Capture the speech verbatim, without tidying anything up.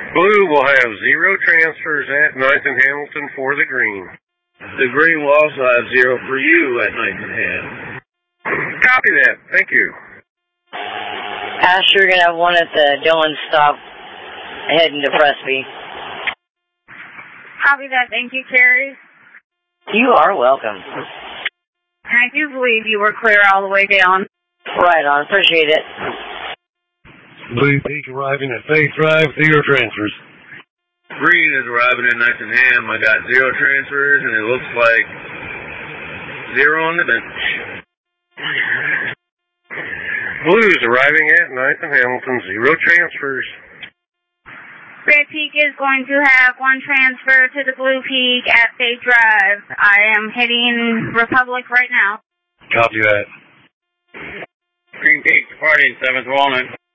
Blue will have zero transfers at ninth and Hamilton for the green. The green will also have zero for you at ninth and Ham. Copy that. Thank you. Ash, you're going to have one at the Dillon stop heading to Presby. Copy that. Thank you, Carrie. You are welcome. I do believe you were clear all the way down. Right on. Appreciate it. Blue Peak arriving at Faith Drive, zero transfers. Green is arriving at ninth and Ham. I got zero transfers, and it looks like zero on the bench. Blue's arriving at ninth and Hamilton, zero transfers. Red Peak is going to have one transfer to the Blue Peak at Faith Drive. I am hitting Republic right now. Copy that. Green Peak departing seventh Walnut.